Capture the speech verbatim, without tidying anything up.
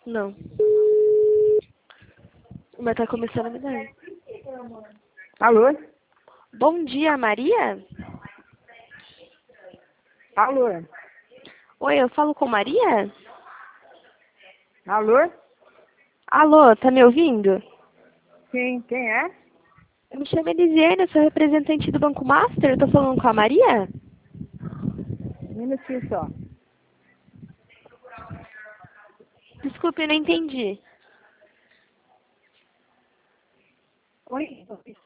Não. Mas tá começando a me dar. Alô? Bom dia, Maria? Alô? Oi, eu falo com Maria? Alô? Alô, tá me ouvindo? Quem, quem é? Eu me chamo Elisiane, eu sou representante do Banco Master. Eu tô falando com a Maria? Um minutinho só. Desculpe, eu não entendi. Oi?